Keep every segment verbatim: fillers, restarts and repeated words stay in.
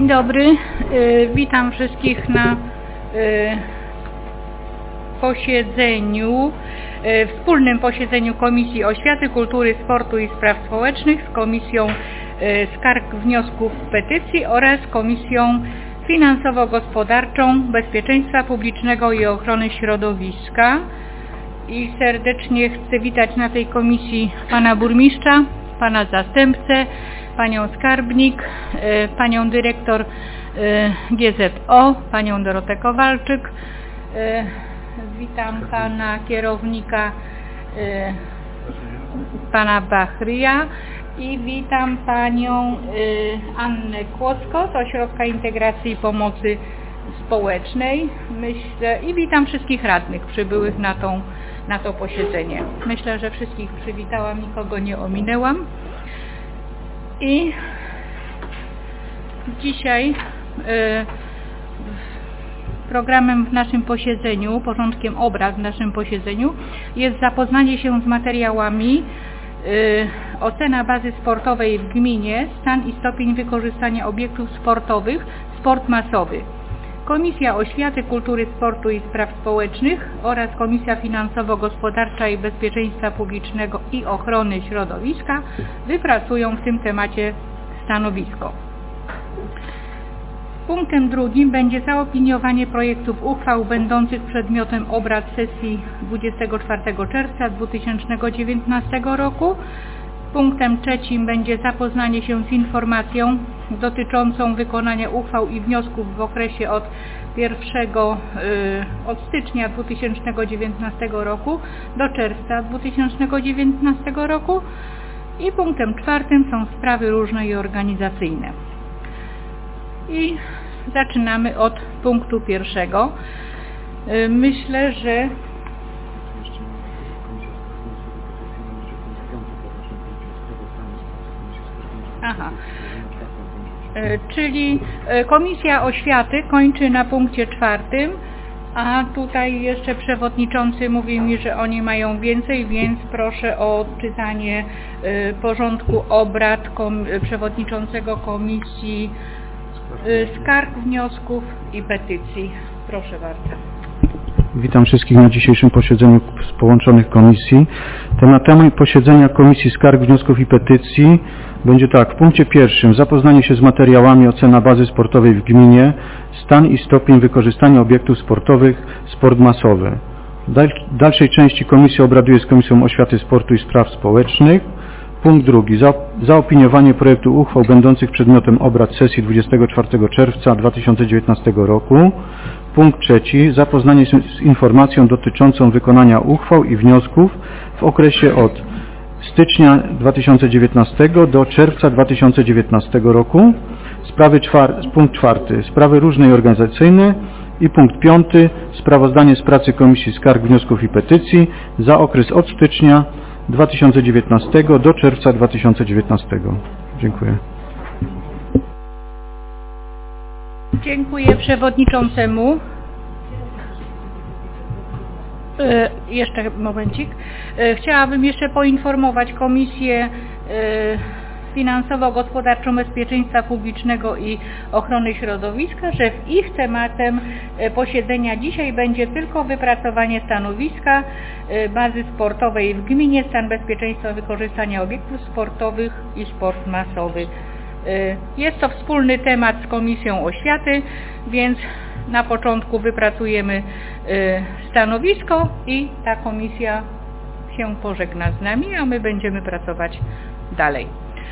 dobry, witam wszystkich na posiedzeniu, wspólnym posiedzeniu Komisji Oświaty, Kultury, Sportu i Spraw Społecznych z Komisją Skarg, Wniosków, Petycji oraz Komisją Finansowo-Gospodarczą, Bezpieczeństwa Publicznego i Ochrony Środowiska. I serdecznie chcę witać na tej komisji pana burmistrza, pana zastępcę, panią skarbnik, panią dyrektor G Z O, panią Dorotę Kowalczyk. Witam pana kierownika, pana Bachryja i witam panią Annę Kłodzko z Ośrodka Integracji i Pomocy Społecznej. Myślę, i witam wszystkich radnych przybyłych na, tą, na to posiedzenie. Myślę, że wszystkich przywitałam, nikogo nie ominęłam. I dzisiaj y, programem w naszym posiedzeniu, porządkiem obrad w naszym posiedzeniu jest zapoznanie się z materiałami y, ocena bazy sportowej w gminie, stan i stopień wykorzystania obiektów sportowych, sport masowy. Komisja Oświaty, Kultury, Sportu i Spraw Społecznych oraz Komisja Finansowo-Gospodarcza i Bezpieczeństwa Publicznego i Ochrony Środowiska wypracują w tym temacie stanowisko. Punktem drugim będzie zaopiniowanie projektów uchwał będących przedmiotem obrad sesji dwudziestego czwartego czerwca dwa tysiące dziewiętnastego roku. Punktem trzecim będzie zapoznanie się z informacją dotyczącą wykonania uchwał i wniosków w okresie od pierwszego od stycznia dwa tysiące dziewiętnastego roku do czerwca dwa tysiące dziewiętnastego roku. I punktem czwartym są sprawy różne i organizacyjne. I zaczynamy od punktu pierwszego. Myślę, że Aha. Czyli Komisja Oświaty kończy na punkcie czwartym, a tutaj jeszcze przewodniczący mówi mi, że oni mają więcej, więc proszę o odczytanie porządku obrad kom, przewodniczącego Komisji Skarg, Wniosków i Petycji. Proszę bardzo. Witam wszystkich na dzisiejszym posiedzeniu z połączonych komisji. Tematami posiedzenia Komisji Skarg, Wniosków i Petycji będzie tak. W punkcie pierwszym zapoznanie się z materiałami ocena bazy sportowej w gminie, stan i stopień wykorzystania obiektów sportowych, sport masowy. W dalszej części komisja obraduje z Komisją Oświaty, Sportu i Spraw Społecznych. Punkt drugi. Za, zaopiniowanie projektu uchwał będących przedmiotem obrad sesji dwudziestego czwartego czerwca dwa tysiące dziewiętnastego roku. Punkt trzeci. Zapoznanie się z informacją dotyczącą wykonania uchwał i wniosków w okresie od stycznia dwa tysiące dziewiętnastego do czerwca dwa tysiące dziewiętnastego roku. Sprawy czwar, punkt czwarty. Sprawy różne i organizacyjne. I punkt piąty. Sprawozdanie z pracy Komisji Skarg, Wniosków i Petycji za okres od stycznia dwa tysiące dziewiętnastego do czerwca dwa tysiące dziewiętnastego. Dziękuję. Dziękuję przewodniczącemu. E, jeszcze momencik. E, chciałabym jeszcze poinformować Komisję e, Finansowo-Gospodarczą, Bezpieczeństwa Publicznego i Ochrony Środowiska, że w ich tematem posiedzenia dzisiaj będzie tylko wypracowanie stanowiska bazy sportowej w gminie, stan bezpieczeństwa wykorzystania obiektów sportowych i sport masowy. Jest to wspólny temat z Komisją Oświaty, więc na początku wypracujemy stanowisko i ta komisja się pożegna z nami, a my będziemy pracować dalej.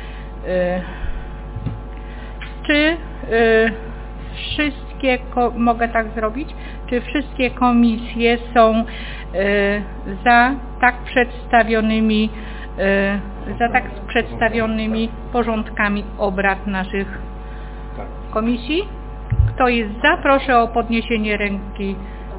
Czy wszystkie, mogę tak zrobić, czy wszystkie komisje są za tak przedstawionymi, za tak przedstawionymi porządkami obrad naszych komisji? Kto jest za? Proszę o podniesienie ręki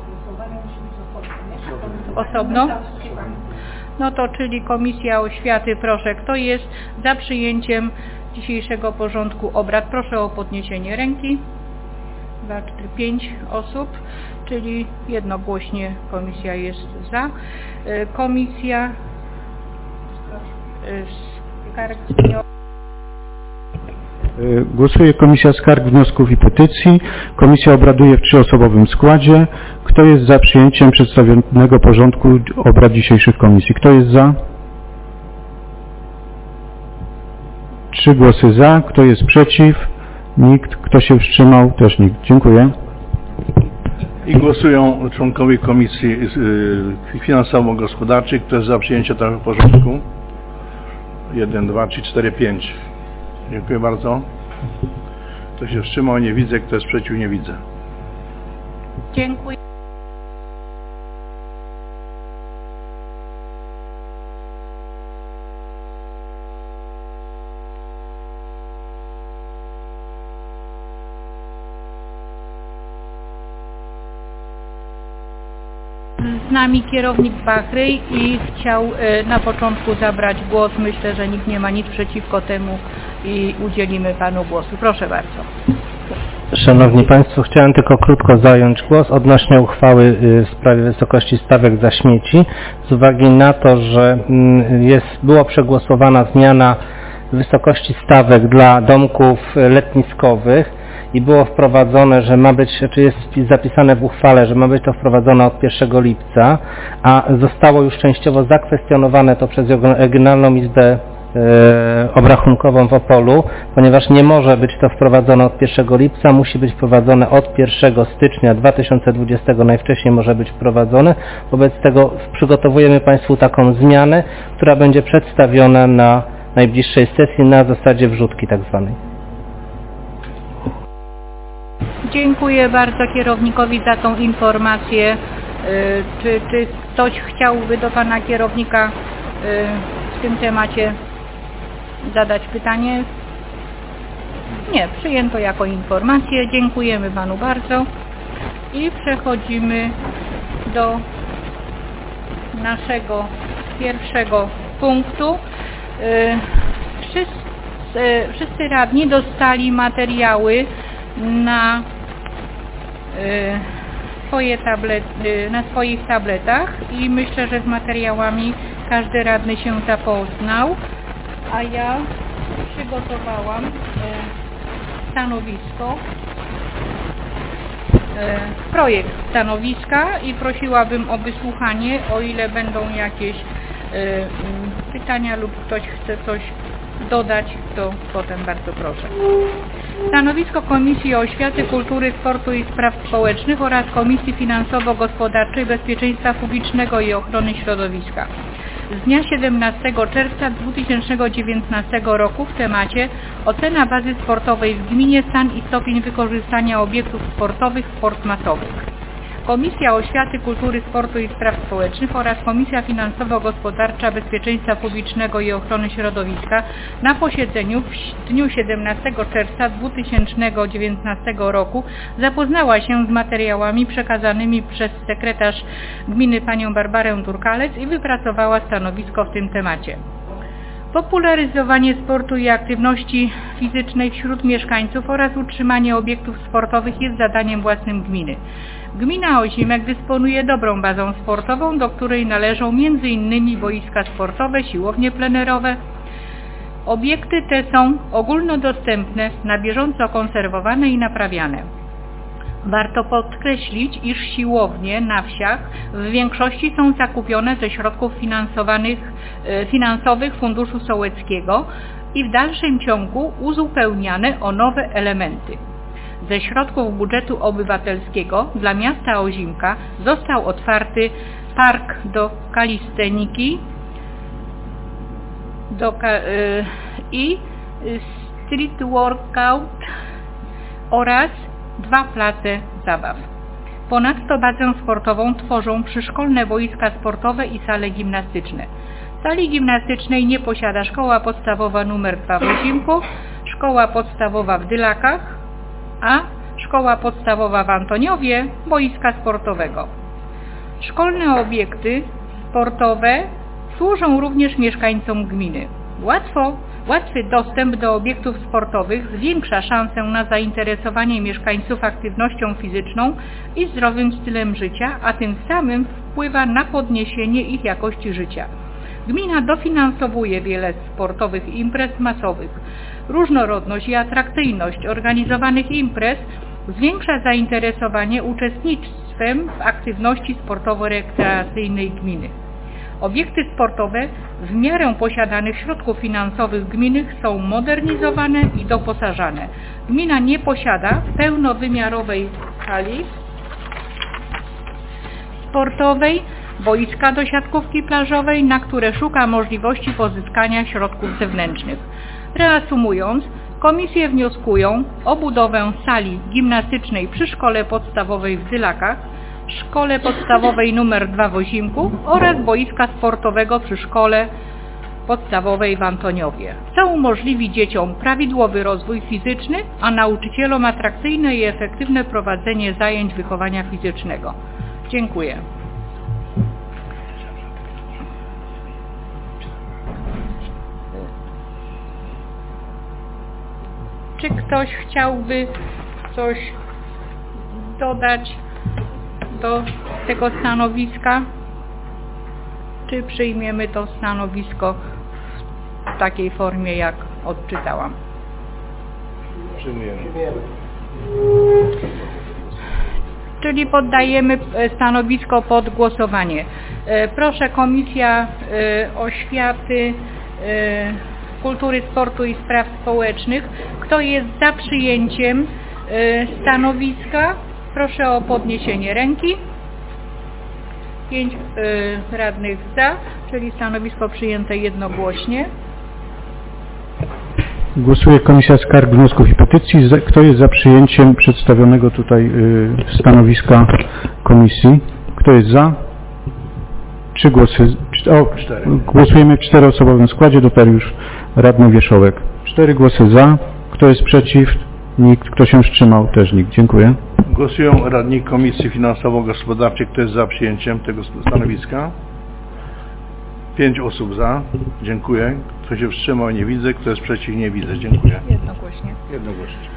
osobno. No to czyli Komisja Oświaty, proszę, kto jest za przyjęciem dzisiejszego porządku obrad? Proszę o podniesienie ręki. dwa, cztery, pięć osób, czyli jednogłośnie komisja jest za. Komisja Skarg, Głosuje Komisja Skarg, Wniosków i Petycji. Komisja obraduje w trzyosobowym składzie. Kto jest za przyjęciem przedstawionego porządku obrad dzisiejszych komisji? Kto jest za? Trzy głosy za. Kto jest przeciw? Nikt. Kto się wstrzymał? Też nikt. Dziękuję. I głosują członkowie Komisji Finansowo-Gospodarczej. Kto jest za przyjęciem tego porządku? Jeden, dwa, trzy, cztery, pięć. Dziękuję bardzo. Kto się wstrzymał? Nie widzę. Kto jest przeciw? Nie widzę. Dziękuję. Z nami kierownik Bachryj i chciał e, na początku zabrać głos. Myślę, że nikt nie ma nic przeciwko temu i udzielimy Panu głosu. Proszę bardzo. Szanowni Państwo, chciałem tylko krótko zająć głos odnośnie uchwały w sprawie wysokości stawek za śmieci z uwagi na to, że jest, była przegłosowana zmiana wysokości stawek dla domków letniskowych i było wprowadzone, że ma być, czy jest zapisane w uchwale, że ma być to wprowadzone od pierwszego lipca, a zostało już częściowo zakwestionowane to przez Regionalną Izbę e, Obrachunkową w Opolu, ponieważ nie może być to wprowadzone od pierwszego lipca, musi być wprowadzone od pierwszego stycznia dwa tysiące dwudziestego, najwcześniej może być wprowadzone. Wobec tego przygotowujemy Państwu taką zmianę, która będzie przedstawiona na najbliższej sesji na zasadzie wrzutki tak zwanej. Dziękuję bardzo kierownikowi za tą informację. Czy, czy ktoś chciałby do Pana kierownika w tym temacie zadać pytanie? Nie, przyjęto jako informację. Dziękujemy Panu bardzo. I przechodzimy do naszego pierwszego punktu. Wszyscy, wszyscy radni dostali materiały na swoje tablety, na swoich tabletach i myślę, że z materiałami każdy radny się zapoznał, a ja przygotowałam stanowisko, projekt stanowiska i prosiłabym o wysłuchanie, o ile będą jakieś pytania lub ktoś chce coś dodać, to potem bardzo proszę. Stanowisko Komisji Oświaty, Kultury, Sportu i Spraw Społecznych oraz Komisji Finansowo-Gospodarczej, Bezpieczeństwa Publicznego i Ochrony Środowiska z dnia siedemnastego czerwca dwa tysiące dziewiętnastego roku w temacie ocena bazy sportowej w gminie, stan i stopień wykorzystania obiektów sportowych, sport masowy. Komisja Oświaty, Kultury, Sportu i Spraw Społecznych oraz Komisja Finansowo-Gospodarcza, Bezpieczeństwa Publicznego i Ochrony Środowiska na posiedzeniu w dniu siedemnastego czerwca dwa tysiące dziewiętnastego roku zapoznała się z materiałami przekazanymi przez sekretarz gminy panią Barbarę Turkalec i wypracowała stanowisko w tym temacie. Popularyzowanie sportu i aktywności fizycznej wśród mieszkańców oraz utrzymanie obiektów sportowych jest zadaniem własnym gminy. Gmina Ozimek dysponuje dobrą bazą sportową, do której należą między innymi boiska sportowe, siłownie plenerowe. Obiekty te są ogólnodostępne, na bieżąco konserwowane i naprawiane. Warto podkreślić, iż siłownie na wsiach w większości są zakupione ze środków finansowanych, finansowych Funduszu Sołeckiego i w dalszym ciągu uzupełniane o nowe elementy. Ze środków budżetu obywatelskiego dla miasta Ozimka został otwarty park do kalisteniki do, yy, i street workout oraz dwa place zabaw. Ponadto bazę sportową tworzą przyszkolne boiska sportowe i sale gimnastyczne. Sali gimnastycznej nie posiada szkoła podstawowa numer dwa w Ozimku, szkoła podstawowa w Dylakach, a szkoła podstawowa w Antoniowie, boiska sportowego. Szkolne obiekty sportowe służą również mieszkańcom gminy. Łatwo, łatwy dostęp do obiektów sportowych zwiększa szansę na zainteresowanie mieszkańców aktywnością fizyczną i zdrowym stylem życia, a tym samym wpływa na podniesienie ich jakości życia. Gmina dofinansowuje wiele sportowych imprez masowych. różnorodność i atrakcyjność organizowanych imprez zwiększa zainteresowanie uczestnictwem w aktywności sportowo-rekreacyjnej gminy. Obiekty sportowe w miarę posiadanych środków finansowych gminy są modernizowane i doposażane. Gmina nie posiada pełnowymiarowej hali sportowej, boiska do siatkówki plażowej, na które szuka możliwości pozyskania środków zewnętrznych. Reasumując, komisje wnioskują o budowę sali gimnastycznej przy szkole podstawowej w Dylakach, szkole podstawowej nr dwa w Ozimku oraz boiska sportowego przy szkole podstawowej w Antoniowie, co umożliwi dzieciom prawidłowy rozwój fizyczny, a nauczycielom atrakcyjne i efektywne prowadzenie zajęć wychowania fizycznego. Dziękuję. Czy ktoś chciałby coś dodać do tego stanowiska? Czy przyjmiemy to stanowisko w takiej formie, jak odczytałam? Przyjmujemy. Czyli poddajemy stanowisko pod głosowanie. Proszę Komisja Oświaty, Kultury, Sportu i Spraw Społecznych. Kto jest za przyjęciem stanowiska? Proszę o podniesienie ręki. Pięć y, radnych za, czyli stanowisko przyjęte jednogłośnie. Głosuje Komisja Skarg, Wniosków i Petycji. Kto jest za przyjęciem przedstawionego tutaj y, stanowiska komisji? Kto jest za? Trzy głosy. O, Cztery. Głosujemy w czteroosobowym składzie. Notariusz radny Wierzchołek. Cztery głosy za. Kto jest przeciw? Nikt. Kto się wstrzymał? Też nikt. Dziękuję. Głosują radni Komisji Finansowo-Gospodarczej. Kto jest za przyjęciem tego stanowiska? Pięć osób za. Dziękuję. Kto się wstrzymał? Nie widzę. Kto jest przeciw? Nie widzę. Dziękuję. Jednogłośnie. Jednogłośnie.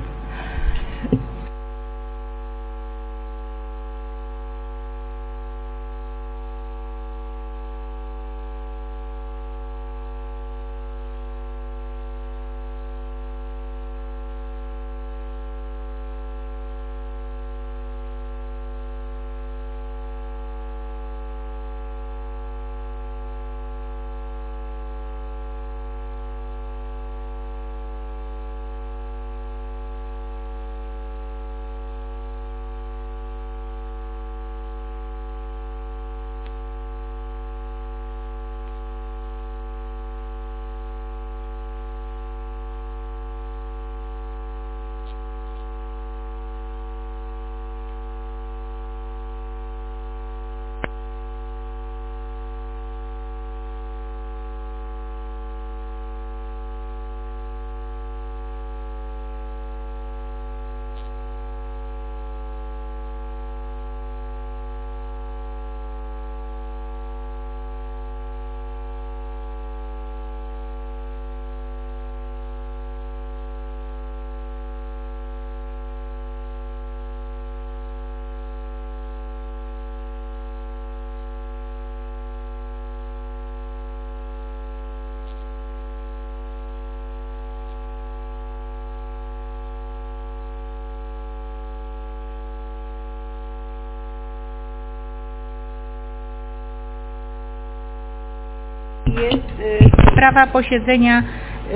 Jest sprawa posiedzenia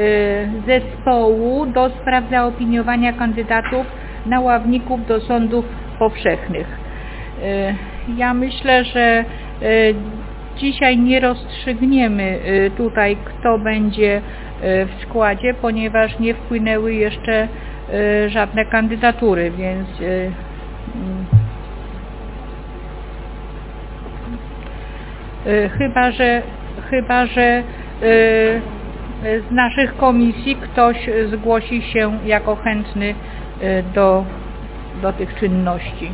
zespołu do spraw zaopiniowania kandydatów na ławników do sądów powszechnych. Ja myślę, że dzisiaj nie rozstrzygniemy tutaj, kto będzie w składzie, ponieważ nie wpłynęły jeszcze żadne kandydatury, więc chyba, że chyba, że z naszych komisji ktoś zgłosi się jako chętny do, do tych czynności.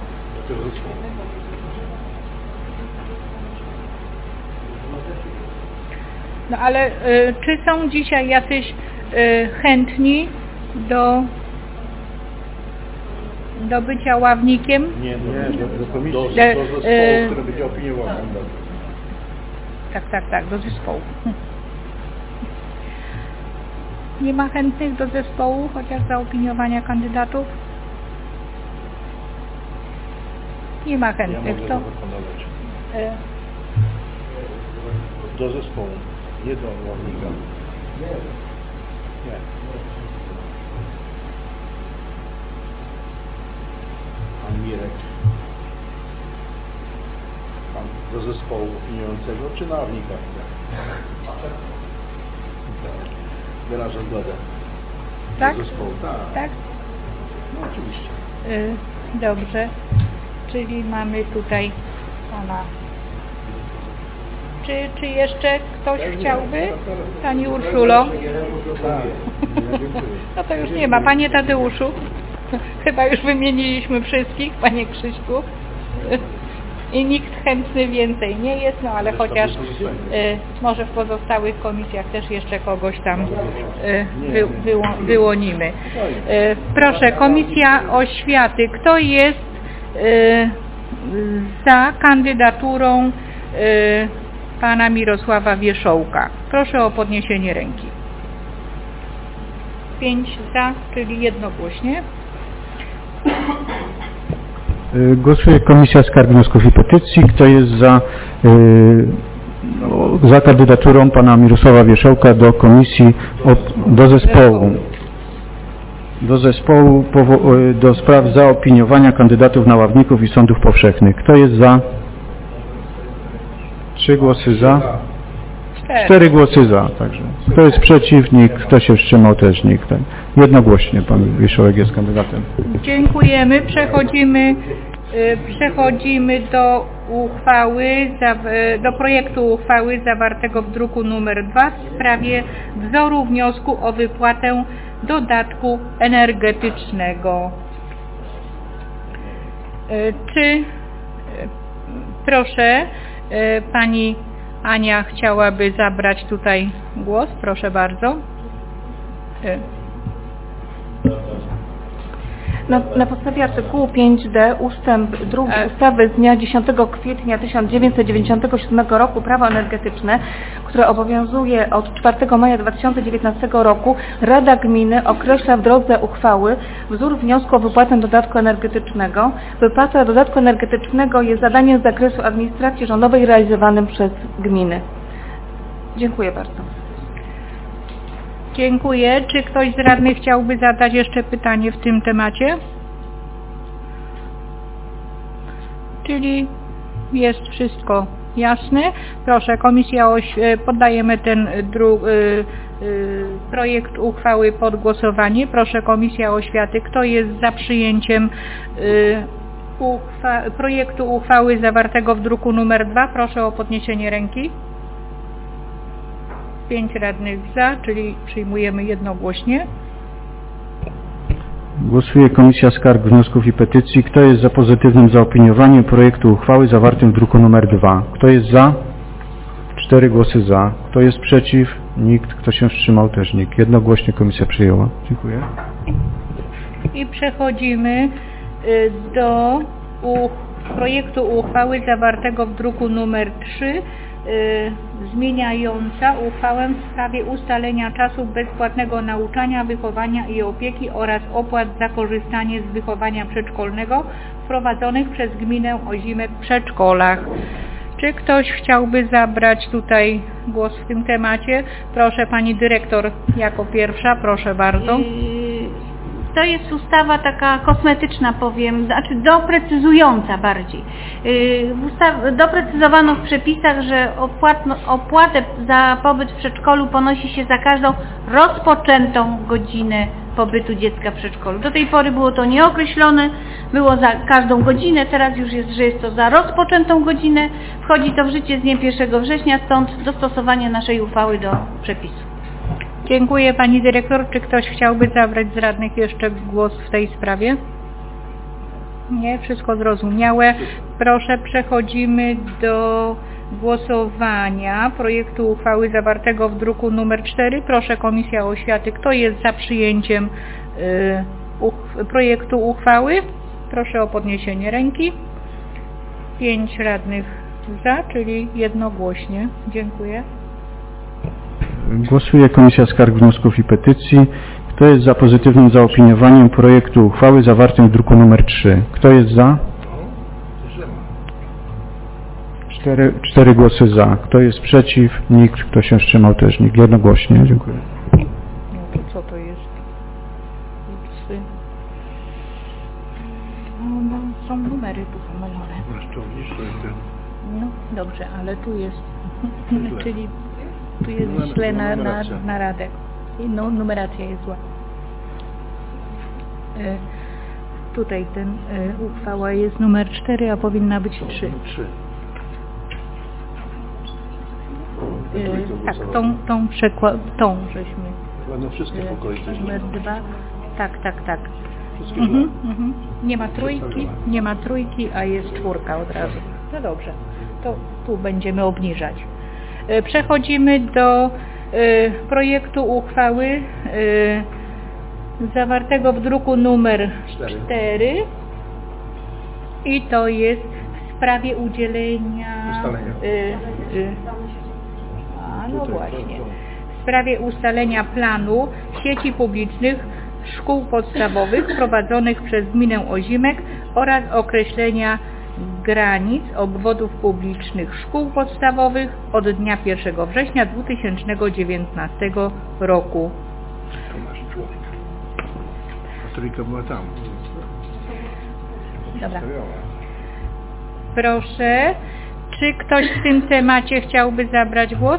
No ale czy są dzisiaj jacyś chętni do, do bycia ławnikiem? Nie, nie, do, do komisji, do, do zespołu, który będzie opiniował. Tak, tak, tak, do zespołu. Nie ma chętnych do zespołu, chociaż zaopiniowania kandydatów? Nie ma Ja chętnych. mogę To, zaproponować. e, Do zespołu, nie do ławnika. Nie. Nie. Pan Mirek. Pan do zespołu opiniującego, czy na ławnika? Tak. Wyrażam zgodę. tak? Do zespołu, tak. Tak? No oczywiście. E, dobrze. Czyli mamy tutaj pana. Czy, czy jeszcze ktoś chciałby? Pani Urszulo? No to już nie ma. Panie Tadeuszu? Chyba już wymieniliśmy wszystkich, panie Krzyśku. I nikt chętny więcej nie jest, no ale chociaż y, może w pozostałych komisjach też jeszcze kogoś tam y, wy, wyło, wyłonimy. Y, proszę, Komisja Oświaty. Kto jest y, za kandydaturą y, pana Mirosława Wierzchołka? Proszę o podniesienie ręki. Pięć za, czyli jednogłośnie. Głosuje Komisja Skarg, Wniosków i Petycji. Kto jest za, yy, za kandydaturą pana Mirosława Wierzchołka do komisji, op, do zespołu, do zespołu powo- do spraw zaopiniowania kandydatów na ławników i sądów powszechnych? Kto jest za? Trzy głosy za. Cztery głosy za. Także. Kto jest przeciw? Nikt. Kto się wstrzymał? Też nikt. Tak. Jednogłośnie pan Wierzchołek jest kandydatem. Dziękujemy. Przechodzimy, przechodzimy do uchwały, do projektu uchwały zawartego w druku numer dwa w sprawie wzoru wniosku o wypłatę dodatku energetycznego. Czy, proszę, pani Ania chciałaby zabrać tutaj głos? Proszę bardzo. Na, na podstawie artykułu pięć d ustęp drugi ustawy z dnia dziesiątego kwietnia tysiąc dziewięćset dziewięćdziesiątego siódmego roku Prawo energetyczne, które obowiązuje od czwartego maja dwa tysiące dziewiętnastego roku, Rada Gminy określa w drodze uchwały wzór wniosku o wypłatę dodatku energetycznego. Wypłata dodatku energetycznego jest zadaniem z zakresu administracji rządowej realizowanym przez gminy. Dziękuję bardzo. Dziękuję. Czy ktoś z radnych chciałby zadać jeszcze pytanie w tym temacie? Czyli jest wszystko jasne. Proszę, Komisja Oś... poddajemy ten dru... projekt uchwały pod głosowanie. Proszę, Komisja Oświaty. Kto jest za przyjęciem uchwa... projektu uchwały zawartego w druku numer dwa? Proszę o podniesienie ręki. Pięć radnych za, czyli przyjmujemy jednogłośnie. Głosuje Komisja Skarg, Wniosków i Petycji. Kto jest za pozytywnym zaopiniowaniem projektu uchwały zawartym w druku numer dwa? Kto jest za? Cztery głosy za. Kto jest przeciw? Nikt. Kto się wstrzymał? Też nikt. Jednogłośnie Komisja przyjęła. Dziękuję. I przechodzimy do projektu uchwały zawartego w druku numer trzy. Zmieniająca uchwałę w sprawie ustalenia czasu bezpłatnego nauczania, wychowania i opieki oraz opłat za korzystanie z wychowania przedszkolnego wprowadzonych przez gminę Ozimy w przedszkolach. Czy ktoś chciałby zabrać tutaj głos w tym temacie? Proszę, pani dyrektor jako pierwsza, proszę bardzo. To jest ustawa taka kosmetyczna, powiem, znaczy doprecyzująca bardziej. W ustaw- doprecyzowano w przepisach, że opłatno, opłatę za pobyt w przedszkolu ponosi się za każdą rozpoczętą godzinę pobytu dziecka w przedszkolu. Do tej pory było to nieokreślone, było za każdą godzinę, teraz już jest, że jest to za rozpoczętą godzinę. Wchodzi to w życie z dniem pierwszego września, stąd dostosowanie naszej uchwały do przepisu. Dziękuję pani dyrektor. Czy ktoś chciałby zabrać z radnych jeszcze głos w tej sprawie? Nie, wszystko zrozumiałe. Proszę, przechodzimy do głosowania projektu uchwały zawartego w druku numer cztery. Proszę, Komisja Oświaty. Kto jest za przyjęciem y, uch- projektu uchwały? Proszę o podniesienie ręki. Pięć radnych za, czyli jednogłośnie. Dziękuję. Głosuje Komisja Skarg, Wniosków i Petycji. Kto jest za pozytywnym zaopiniowaniem projektu uchwały zawartym w druku nr trzy? Kto jest za? Cztery, cztery głosy za. Kto jest przeciw? Nikt. Kto się wstrzymał? Też nikt. Jednogłośnie. Dziękuję. No to co to jest? Ups. No, no, są numery tu pomylone. No dobrze, ale tu jest, czyli tu jest źle na, na, na radek. No, numeracja jest zła. E, tutaj ten e, uchwała jest numer cztery, a powinna być trzy. E, tak, tą, tą, przekła- tą żeśmy. Będą wszystkie pokoje. E, numer dwa. Tak, tak, tak. Mhm, mhm. Nie ma trójki, nie ma trójki, a jest czwórka od razu. No dobrze, to tu będziemy obniżać. E, przechodzimy do projektu uchwały zawartego w druku numer cztery i to jest w sprawie udzielenia y, y, a no właśnie w sprawie ustalenia planu sieci publicznych szkół podstawowych prowadzonych przez gminę Ozimek oraz określenia granic obwodów publicznych szkół podstawowych od dnia pierwszego września dwa tysiące dziewiętnastego roku. Tu masz człowiek. A trójka była tam. Dobra. Proszę, czy ktoś w tym temacie chciałby zabrać głos?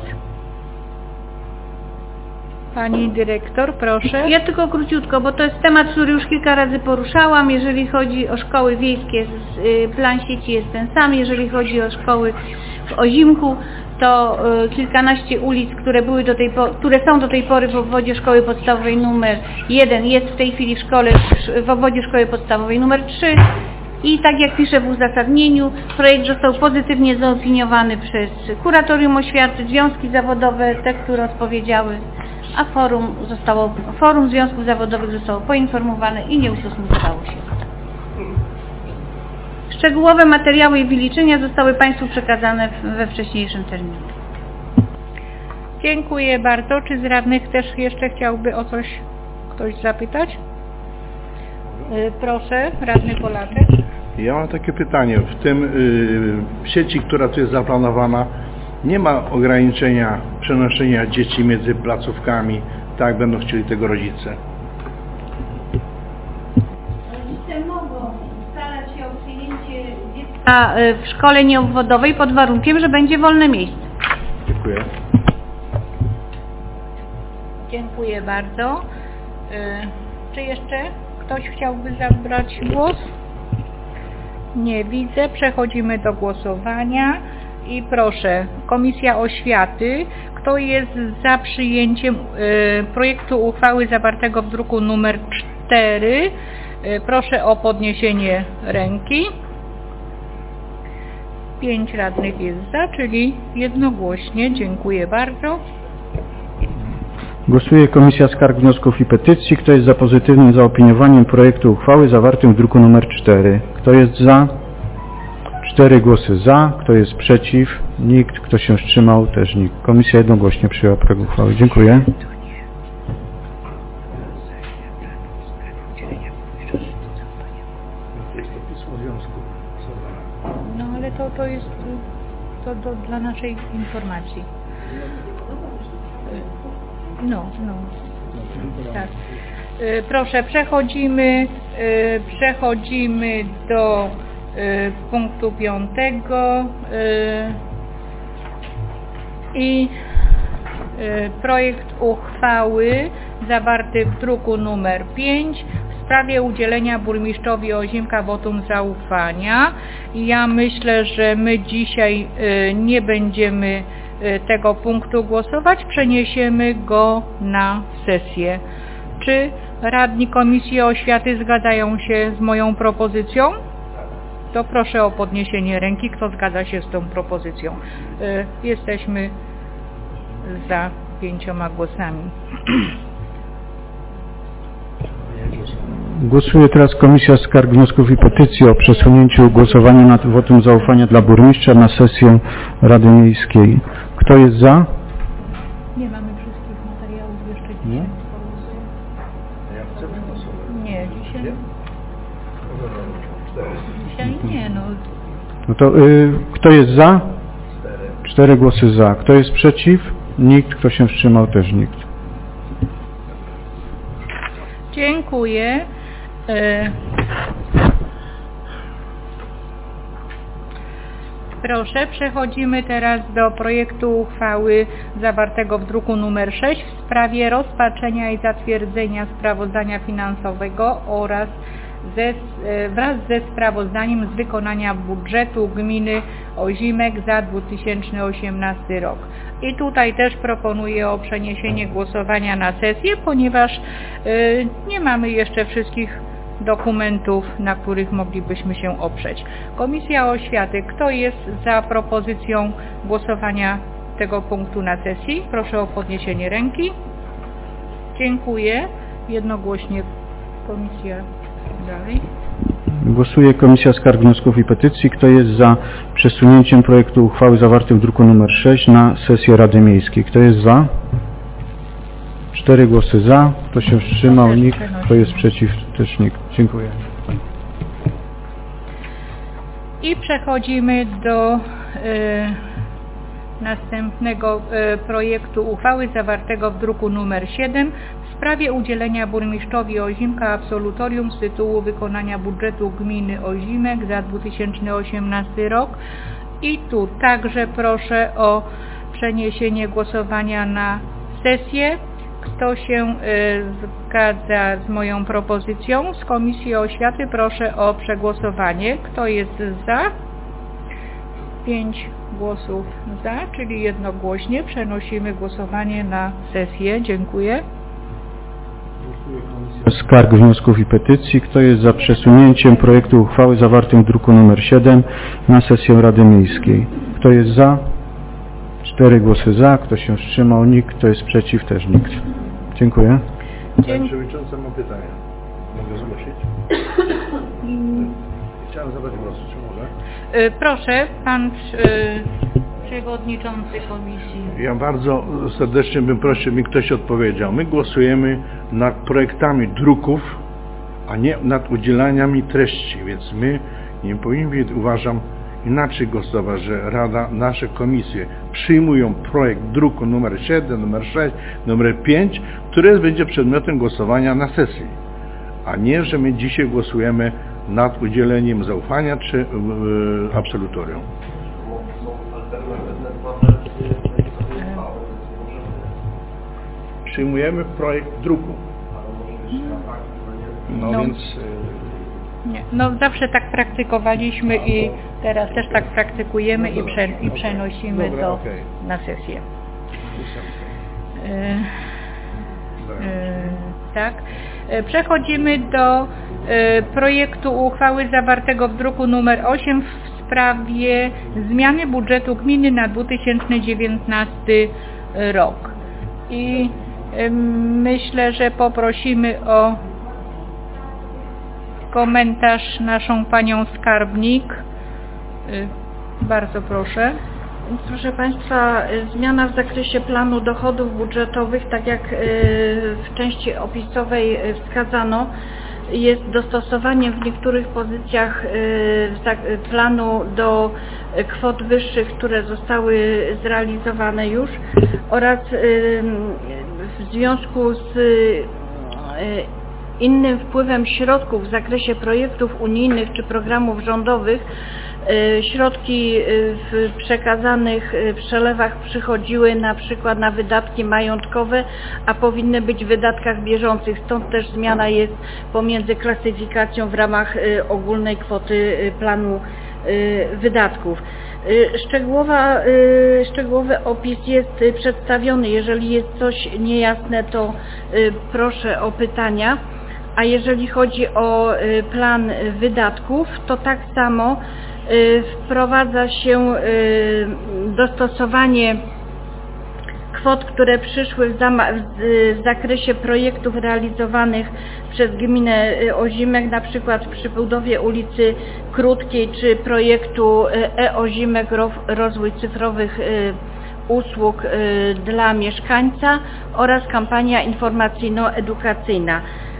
Pani dyrektor, proszę. Ja tylko króciutko, bo to jest temat, który już kilka razy poruszałam. Jeżeli chodzi o szkoły wiejskie, plan sieci jest ten sam. Jeżeli chodzi o szkoły w Ozimku, to kilkanaście ulic, które były do tej po, które są do tej pory w obwodzie szkoły podstawowej numer jeden, jest w tej chwili w szkole w obwodzie szkoły podstawowej numer trzy. I tak jak piszę w uzasadnieniu, projekt został pozytywnie zaopiniowany przez Kuratorium Oświaty, związki zawodowe, te, które odpowiedziały, a forum, zostało, forum Związków Zawodowych zostało poinformowane i nie ustosunkowało się. Szczegółowe materiały i wyliczenia zostały Państwu przekazane we wcześniejszym terminie. Dziękuję bardzo. Czy z radnych też jeszcze chciałby o coś ktoś zapytać? Proszę, radny Polaczek. Ja mam takie pytanie. W tym y, sieci, która tu jest zaplanowana, nie ma ograniczenia przenoszenia dzieci między placówkami, tak jak będą chcieli tego rodzice. Rodzice mogą starać się o przyjęcie dziecka w szkole nieobwodowej pod warunkiem, że będzie wolne miejsce. Dziękuję. Dziękuję bardzo. Y, czy jeszcze ktoś chciałby zabrać głos? Nie widzę. Przechodzimy do głosowania. I proszę, Komisja Oświaty, kto jest za przyjęciem y, projektu uchwały zawartego w druku numer cztery, y, proszę o podniesienie ręki. Pięć radnych jest za, czyli jednogłośnie. Dziękuję bardzo. Głosuje Komisja Skarg, Wniosków i Petycji. Kto jest za pozytywnym zaopiniowaniem projektu uchwały zawartym w druku numer cztery? Kto jest za? Cztery głosy za. Kto jest przeciw? Nikt. Kto się wstrzymał? Też nikt. Komisja jednogłośnie przyjęła projekt uchwały. Dziękuję. No ale to, to jest to, to dla naszej informacji. No, no. Tak. Proszę, przechodzimy, przechodzimy do punktu piątego i projekt uchwały zawarty w druku numer pięć w sprawie udzielenia burmistrzowi Ozimka wotum zaufania. Ja myślę, że my dzisiaj nie będziemy tego punktu głosować, przeniesiemy go na sesję. Czy radni Komisji Oświaty zgadzają się z moją propozycją? To proszę o podniesienie ręki, kto zgadza się z tą propozycją. Jesteśmy za pięcioma głosami. Głosuje teraz Komisja Skarg, Wniosków i Petycji o przesunięciu głosowania nad wotum zaufania dla burmistrza na sesję Rady Miejskiej. Kto jest za? Nie mamy wszystkich. No to y, kto jest za? Cztery głosy za. Kto jest przeciw? Nikt. Kto się wstrzymał? Też nikt. Dziękuję. Y, Proszę, przechodzimy teraz do projektu uchwały zawartego w druku nr sześć w sprawie rozpatrzenia i zatwierdzenia sprawozdania finansowego oraz ze, wraz ze sprawozdaniem z wykonania budżetu gminy Ozimek za dwa tysiące osiemnasty rok. I tutaj też proponuję o przeniesienie głosowania na sesję, ponieważ y, nie mamy jeszcze wszystkich dokumentów, na których moglibyśmy się oprzeć. Komisja Oświaty, kto jest za propozycją głosowania tego punktu na sesji? Proszę o podniesienie ręki. Dziękuję. Jednogłośnie komisja dalej. Głosuje Komisja Skarg, Wniosków i Petycji. Kto jest za przesunięciem projektu uchwały zawartym w druku nr sześć na sesję Rady Miejskiej? Kto jest za? Cztery głosy za. Kto się wstrzymał? Nikt. Kto jest przeciw? Też nikt. Dziękuję. I przechodzimy do y, następnego y, projektu uchwały zawartego w druku nr siedem w sprawie udzielenia burmistrzowi Ozimka absolutorium z tytułu wykonania budżetu gminy Ozimek za dwa tysiące osiemnasty rok. I tu także proszę o przeniesienie głosowania na sesję. Kto się y, zgadza z moją propozycją z Komisji Oświaty, proszę o przegłosowanie. Kto jest za? Pięć głosów za, czyli jednogłośnie przenosimy głosowanie na sesję. Dziękuję. Skarg, Wniosków i Petycji. Kto jest za przesunięciem projektu uchwały zawartym w druku nr siedem na sesję Rady Miejskiej? Kto jest za? Cztery głosy za. Kto się wstrzymał? Nikt. Kto jest przeciw? Też nikt. Dziękuję. Pani Przewodnicząca, mam pytanie. Mogę zgłosić? Chciałem zabrać głos, czy może? Proszę, Pan Przewodniczący Komisji. Ja bardzo serdecznie bym prosił, mi ktoś odpowiedział. My głosujemy nad projektami druków, a nie nad udzielaniami treści, więc my nie powinniśmy, uważam, inaczej głosować, że Rada, nasze komisje przyjmują projekt druku numer siedem, numer sześć, numer pięć, który będzie przedmiotem głosowania na sesji, a nie, że my dzisiaj głosujemy nad udzieleniem zaufania czy yy, absolutorium. Przyjmujemy projekt druku. No, no więc... Nie. No zawsze tak praktykowaliśmy i teraz też tak praktykujemy i, prze, i przenosimy Dobra, to okay. na sesję. Yy, yy, tak. Przechodzimy do yy, projektu uchwały zawartego w druku nr osiem w sprawie zmiany budżetu gminy na dwa tysiące dziewiętnasty rok. I yy, myślę, że poprosimy o komentarz naszą panią skarbnik. Bardzo proszę. Proszę Państwa, zmiana w zakresie planu dochodów budżetowych, tak jak w części opisowej wskazano, jest dostosowaniem w niektórych pozycjach planu do kwot wyższych, które zostały zrealizowane już, oraz w związku z innym wpływem środków w zakresie projektów unijnych czy programów rządowych. Środki w przekazanych przelewach przychodziły na przykład na wydatki majątkowe, a powinny być w wydatkach bieżących. Stąd też zmiana jest pomiędzy klasyfikacją w ramach ogólnej kwoty planu wydatków. Szczegółowa, szczegółowy opis jest przedstawiony. Jeżeli jest coś niejasne, to proszę o pytania. A jeżeli chodzi o plan wydatków, to tak samo wprowadza się dostosowanie kwot, które przyszły w, w zakresie projektów realizowanych przez gminę Ozimek, na przykład przy budowie ulicy Krótkiej czy projektu e-Ozimek, rozwój cyfrowych usług dla mieszkańca oraz kampania informacyjno-edukacyjna.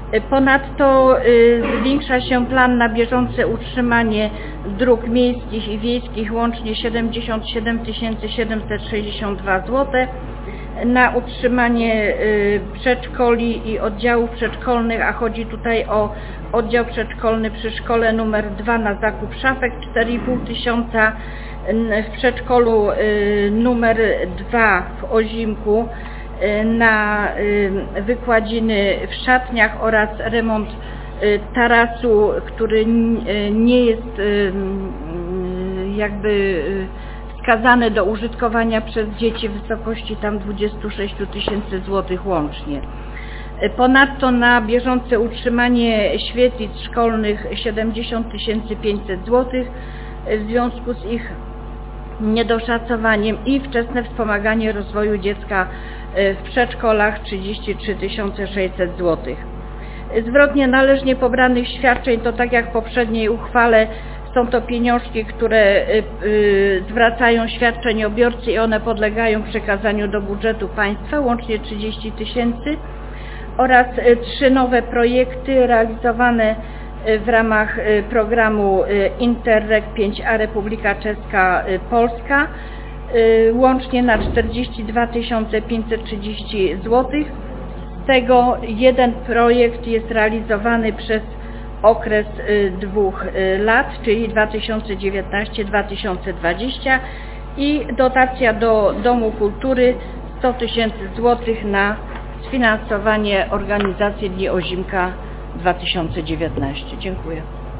Ponadto y, zwiększa się plan na bieżące utrzymanie dróg miejskich i wiejskich łącznie siedemdziesiąt siedem tysięcy siedemset sześćdziesiąt dwa złote, na utrzymanie y, przedszkoli i oddziałów przedszkolnych, a chodzi tutaj o oddział przedszkolny przy szkole numer dwa na zakup szafek cztery i pół tysiąca, w przedszkolu y, numer dwa w Ozimku y, na y, wykładziny w szatniach oraz remont y, tarasu, który y, nie jest y, y, jakby y, wskazany do użytkowania przez dzieci w wysokości tam dwadzieścia sześć tysięcy złotych łącznie. Ponadto na bieżące utrzymanie świetlic szkolnych siedemdziesiąt tysięcy pięćset złotych w związku z ich niedoszacowaniem i wczesne wspomaganie rozwoju dziecka w przedszkolach trzydzieści trzy tysiące sześćset złotych. Zwrotnie należnie pobranych świadczeń to tak jak w poprzedniej uchwale są to pieniążki, które y, y, zwracają świadczeniobiorcy i one podlegają przekazaniu do budżetu państwa, łącznie trzydzieści tysięcy, oraz y, trzy nowe projekty realizowane y, w ramach y, programu y, Interreg pięć a Republika Czeska y, Polska, y, łącznie na czterdzieści dwa tysiące pięćset trzydzieści złotych. Z tego jeden projekt jest realizowany przez okres dwóch lat, czyli dwa tysiące dziewiętnaście do dwa tysiące dwudziestego i dotacja do Domu Kultury sto tysięcy złotych na sfinansowanie organizacji Dni Ozimka dwa tysiące dziewiętnaście. Dziękuję.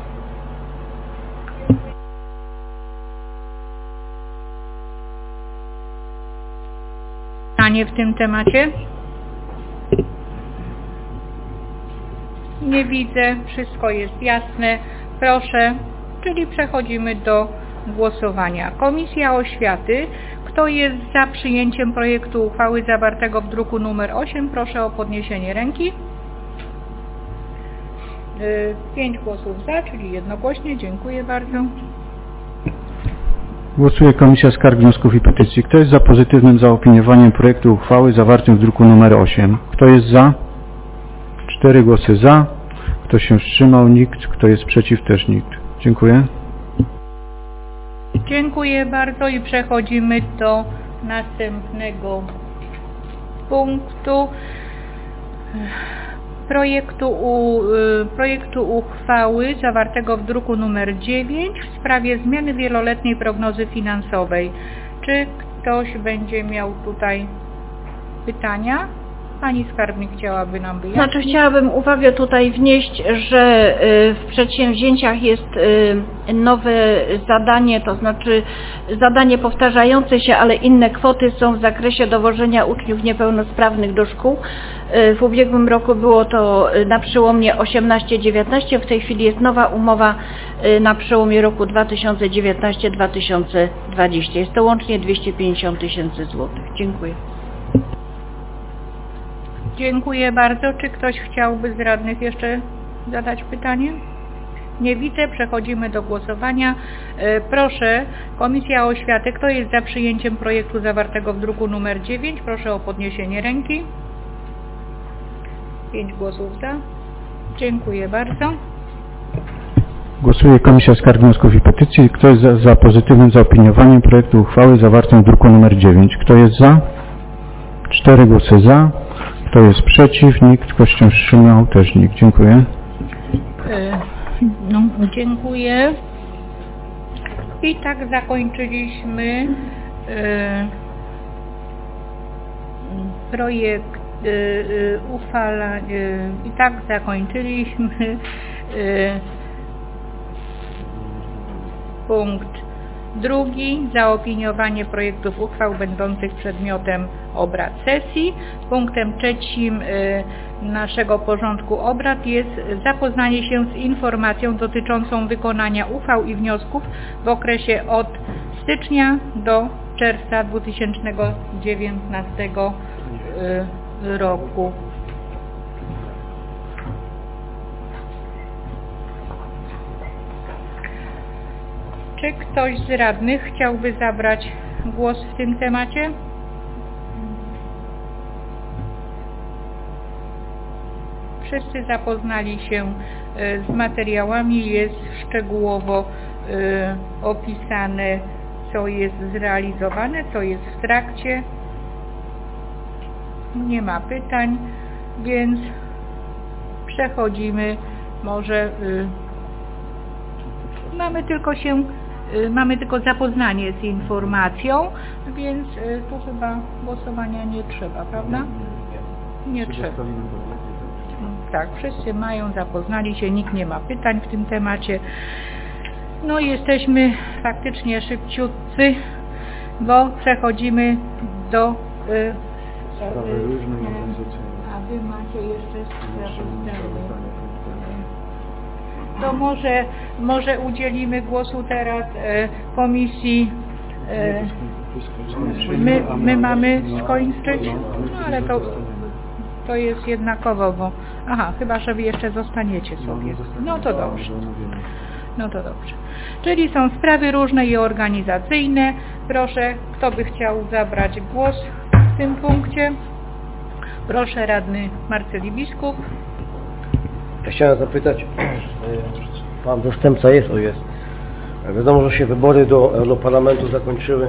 Pytanie w tym temacie? Nie widzę, wszystko jest jasne. Proszę, czyli przechodzimy do głosowania. Komisja Oświaty. Kto jest za przyjęciem projektu uchwały zawartego w druku numer osiem? Proszę o podniesienie ręki. Pięć głosów za, czyli jednogłośnie. Dziękuję bardzo. Głosuje Komisja Skarg, Wniosków i Petycji. Kto jest za pozytywnym zaopiniowaniem projektu uchwały zawartym w druku numer osiem? Kto jest za? Cztery głosy za. Kto się wstrzymał? Nikt. Kto jest przeciw? Też nikt. Dziękuję. Dziękuję bardzo i przechodzimy do następnego punktu projektu, u, projektu uchwały zawartego w druku numer dziewięć w sprawie zmiany wieloletniej prognozy finansowej. Czy ktoś będzie miał tutaj pytania? Pani skarbnik chciałaby nam wyjaśnić. Znaczy chciałabym uwagę tutaj wnieść, że w przedsięwzięciach jest nowe zadanie, to znaczy zadanie powtarzające się, ale inne kwoty są w zakresie dowożenia uczniów niepełnosprawnych do szkół. W ubiegłym roku było to na przełomie osiemnaście dziewiętnaście, w tej chwili jest nowa umowa na przełomie roku dwa tysiące dziewiętnaście dwa tysiące dwadzieścia. Jest to łącznie dwieście pięćdziesiąt tysięcy złotych. Dziękuję. Dziękuję bardzo. Czy ktoś chciałby z radnych jeszcze zadać pytanie? Nie widzę. Przechodzimy do głosowania. Proszę, Komisja Oświaty. Kto jest za przyjęciem projektu zawartego w druku numer dziewięć? Proszę o podniesienie ręki. Pięć głosów za. Dziękuję bardzo. Głosuje Komisja Skarg, Wniosków i Petycji. Kto jest za, za pozytywnym zaopiniowaniem projektu uchwały zawartym w druku numer dziewięć? Kto jest za? Cztery głosy za. Kto jest przeciw? Nikt. Kto się wstrzymał? Też nikt. Dziękuję. No, dziękuję. I tak zakończyliśmy e, projekt e, e, uchwala e, i tak zakończyliśmy e, punkt drugi, zaopiniowanie projektów uchwał będących przedmiotem obrad sesji. Punktem trzecim y, naszego porządku obrad jest zapoznanie się z informacją dotyczącą wykonania uchwał i wniosków w okresie od stycznia do czerwca dwa tysiące dziewiętnastego y, roku. Czy ktoś z radnych chciałby zabrać głos w tym temacie? Wszyscy zapoznali się z materiałami, jest szczegółowo opisane, co jest zrealizowane, co jest w trakcie. Nie ma pytań, więc przechodzimy. Może mamy tylko się, mamy tylko zapoznanie z informacją, więc tu chyba głosowania nie trzeba, prawda? Nie trzeba. Tak, wszyscy mają, zapoznali się, nikt nie ma pytań w tym temacie. No i jesteśmy faktycznie szybciutcy, bo przechodzimy do... Y, Sprawy y, różne i y, organizacyjne. A Wy macie jeszcze sprawozdanie. To może, może udzielimy głosu teraz y, komisji. Y, my, my mamy skończyć, no ale to... To jest jednakowo, bo... Aha, chyba, że wy jeszcze zostaniecie sobie. No to dobrze. No to dobrze. Czyli są sprawy różne i organizacyjne. Proszę, kto by chciał zabrać głos w tym punkcie? Proszę, radny Marceli Biskup. Ja chciałem zapytać, pan zastępca jest, o jest. Wiadomo, że się wybory do Europarlamentu zakończyły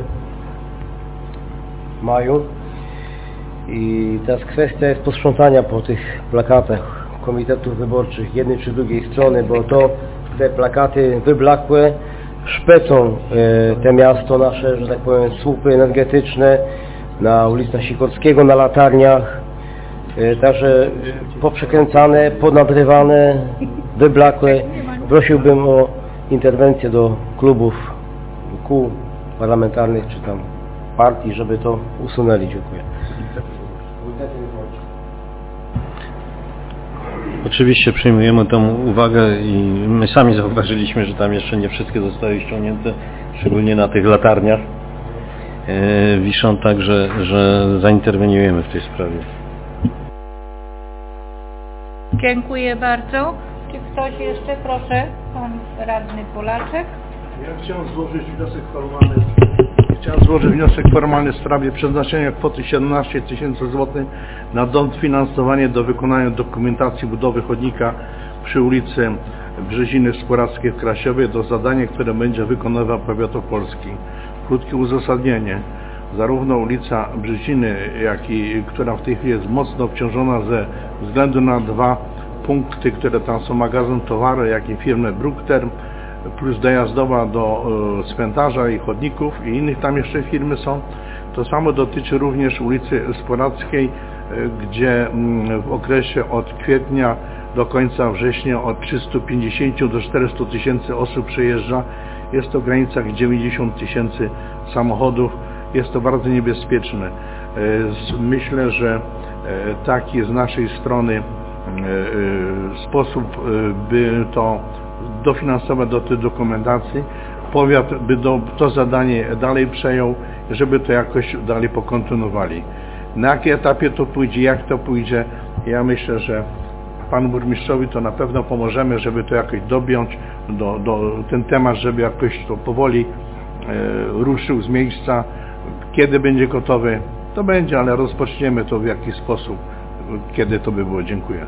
w maju. I teraz kwestia jest posprzątania po tych plakatach komitetów wyborczych jednej czy drugiej strony, bo to te plakaty wyblakłe szpecą e, te miasto nasze, że tak powiem, słupy energetyczne na ulicy Sikorskiego, na latarniach, e, także poprzekręcane, ponadrywane, wyblakłe. Prosiłbym o interwencję do klubów, kół parlamentarnych czy tam partii, żeby to usunęli. Dziękuję. Oczywiście przyjmujemy tę uwagę i my sami zauważyliśmy, że tam jeszcze nie wszystkie zostały ściągnięte, szczególnie na tych latarniach e, wiszą, tak, że, że zainterweniujemy w tej sprawie. Dziękuję bardzo. Czy ktoś jeszcze? Proszę, pan radny Polaczek. Ja chciałem złożyć wniosek formalny. Chciałem złożyć wniosek formalny w sprawie przeznaczenia kwoty siedemnaście tysięcy złotych na dofinansowanie do wykonania dokumentacji budowy chodnika przy ulicy Brzeziny Skórackiej w Krasiowie do zadania, które będzie wykonywał Powiat Opolski. Krótkie uzasadnienie. Zarówno ulica Brzeziny, jak i która w tej chwili jest mocno obciążona ze względu na dwa punkty, które tam są, magazyn towaru, jak i firmę Bruckterm, plus dojazdowa do e, cmentarza i chodników i innych tam jeszcze firmy są. To samo dotyczy również ulicy Sporackiej, e, gdzie m, w okresie od kwietnia do końca września od trzystu pięćdziesięciu do czterystu tysięcy osób przejeżdża. Jest to w granicach dziewięćdziesiąt tysięcy samochodów. Jest to bardzo niebezpieczne. E, z, myślę, że e, taki z naszej strony e, e, sposób, e, by to dofinansować do tej dokumentacji, powiat by do, to zadanie dalej przejął, żeby to jakoś dalej pokontynuowali. Na jakim etapie to pójdzie, jak to pójdzie, ja myślę, że panu burmistrzowi to na pewno pomożemy, żeby to jakoś dobiąć, do, do, ten temat, żeby jakoś to powoli e, ruszył z miejsca. Kiedy będzie gotowy, to będzie, ale rozpoczniemy to w jakiś sposób, kiedy to by było. Dziękuję.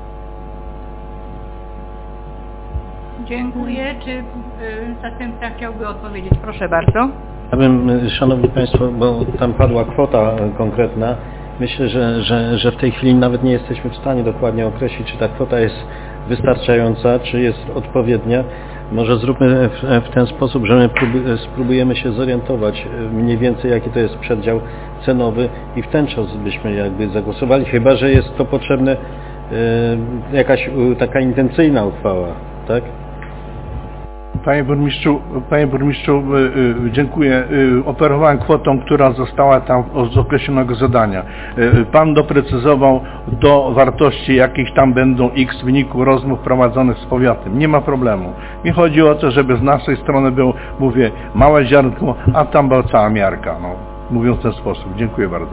Dziękuję. Czy y, zastępca chciałby odpowiedzieć? Proszę bardzo. Ja bym, szanowni państwo, bo tam padła kwota konkretna, myślę, że, że, że w tej chwili nawet nie jesteśmy w stanie dokładnie określić, czy ta kwota jest wystarczająca, czy jest odpowiednia. Może zróbmy w, w ten sposób, że my próby, spróbujemy się zorientować mniej więcej, jaki to jest przedział cenowy i w ten czas byśmy jakby zagłosowali, chyba że jest to potrzebne y, jakaś y, taka intencyjna uchwała, tak? Panie burmistrzu, panie burmistrzu, y, y, dziękuję. Y, operowałem kwotą, która została tam z określonego zadania. Y, pan doprecyzował do wartości, jakich tam będą X w wyniku rozmów prowadzonych z powiatem. Nie ma problemu. Mi chodzi o to, żeby z naszej strony było, mówię, małe ziarnko, a tam była cała miarka. No, mówiąc w ten sposób. Dziękuję bardzo.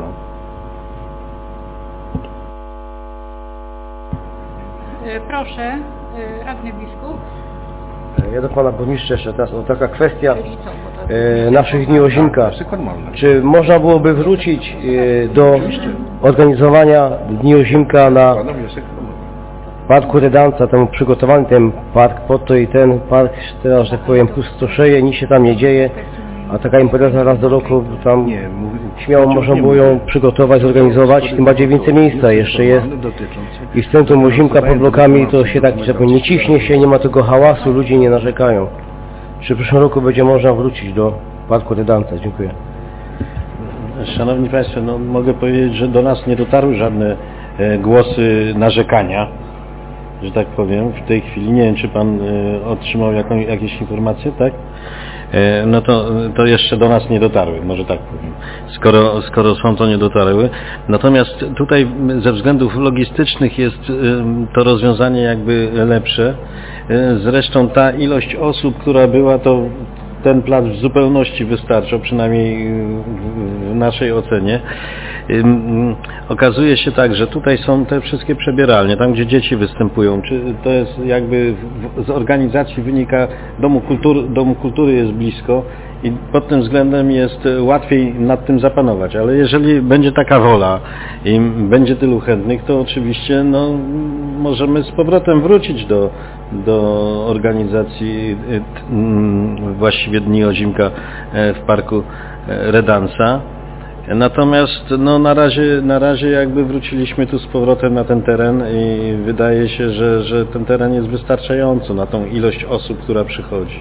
Y, proszę, y, radny biskup. Ja do pana burmistrza jeszcze teraz, o taka kwestia e, naszych dni Ozimka. Czy można byłoby wrócić e, do organizowania dni Ozimka na parku Redanca, tam przygotowany ten park po to i ten park teraz, że tak powiem, pustoszeje, nic się tam nie dzieje, a taka impreza raz do roku tam Nie, mówię, śmiało można było ją przygotować, zorganizować, tym bardziej więcej miejsca jeszcze jest i w centrum Ozimka pod blokami to się tak, że tak powiem, nie ciśnie się, nie ma tego hałasu, ludzie nie narzekają. Czy w przyszłym roku będzie można wrócić do parku Redanca? Dziękuję. Szanowni Państwo, no, mogę powiedzieć, że do nas nie dotarły żadne e, głosy narzekania, że tak powiem, w tej chwili. Nie wiem, czy Pan e, otrzymał jaką, jakieś informacje, tak? E, no to, to jeszcze do nas nie dotarły, może tak powiem, skoro, skoro są, to nie dotarły. Natomiast tutaj ze względów logistycznych jest e, to rozwiązanie jakby lepsze. E, zresztą ta ilość osób, która była, to ten plac w zupełności wystarczał, przynajmniej w naszej ocenie. Okazuje się tak, że tutaj są te wszystkie przebieralnie, tam gdzie dzieci występują. Czy to jest jakby z organizacji wynika, Domu Kultury, Domu Kultury jest blisko i pod tym względem jest łatwiej nad tym zapanować, ale jeżeli będzie taka wola i będzie tylu chętnych, to oczywiście no, możemy z powrotem wrócić do, do organizacji właściwie Dni Ozimka w parku Redanca. Natomiast no, na razie, na razie jakby wróciliśmy tu z powrotem na ten teren i wydaje się, że, że ten teren jest wystarczający na tą ilość osób, która przychodzi.